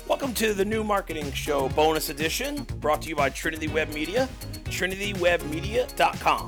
Welcome to the New Marketing Show bonus edition, brought to you by Trinity Web Media, trinitywebmedia.com.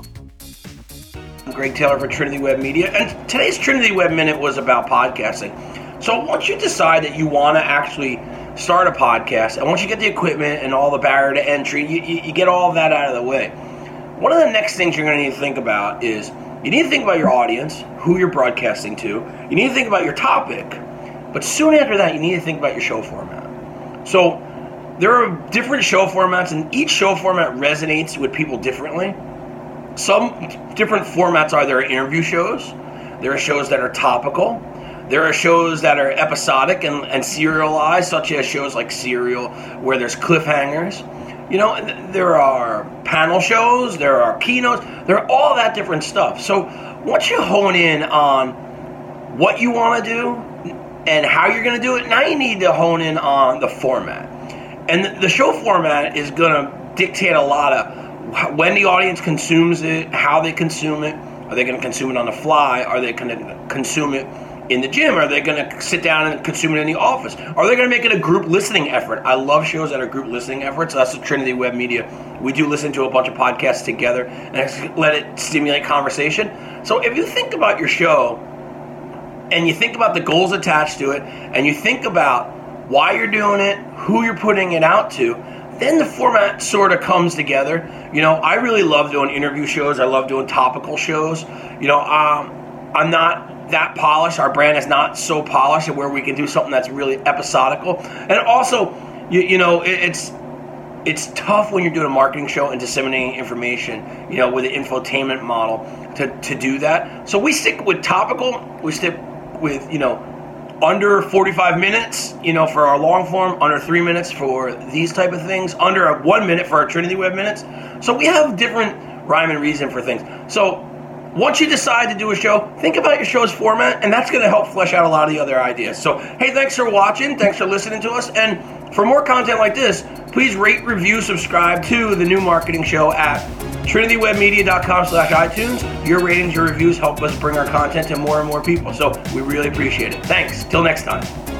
I'm Greg Taylor for Trinity Web Media, and today's Trinity Web Minute was about podcasting. So once you decide that you want to actually start a podcast, and once you get the equipment and all the barrier to entry, you get all of that out of the way. One of the next things you're going to need to think about is you need to think about your audience, who you're broadcasting to. You need to think about your topic, but soon after that, you need to think about your show format. So there are different show formats, and each show format resonates with people differently. Some different formats are there are interview shows, there are shows that are topical, there are shows that are episodic and serialized, such as shows like Serial, where there's cliffhangers. You know, there are panel shows, there are keynotes, there are all that different stuff. So once you hone in on what you want to do and how you're going to do it, now you need to hone in on the format. And the show format is going to dictate a lot of when the audience consumes it, how they consume it. Are they going to consume it on the fly? Are they going to consume it in the gym? Are they going to sit down and consume it in the office? Are they going to make it a group listening effort? I love shows that are group listening efforts. That's the Trinity Web Media. We do listen to a bunch of podcasts together and let it stimulate conversation. So if you think about your show and you think about the goals attached to it and you think about why you're doing it, who you're putting it out to, then the format sort of comes together. You know, I really love doing interview shows. I love doing topical shows. You know, I'm not that polished. Our brand is not so polished where we can do something that's really episodical. And also, you know, it's tough when you're doing a marketing show and disseminating information, you know, with an infotainment model to do that. So we stick with topical. We stick with, you know, under 45 minutes, you know, for our long form, under 3 minutes for these type of things, under 1 minute for our Trinity Web Minutes. So we have different rhyme and reason for things. So once you decide to do a show, think about your show's format, and that's going to help flesh out a lot of the other ideas. So, hey, thanks for watching. Thanks for listening to us. And for more content like this, please rate, review, subscribe to The New Marketing Show at trinitywebmedia.com/iTunes. Your ratings, your reviews help us bring our content to more and more people. So we really appreciate it. Thanks. Till next time.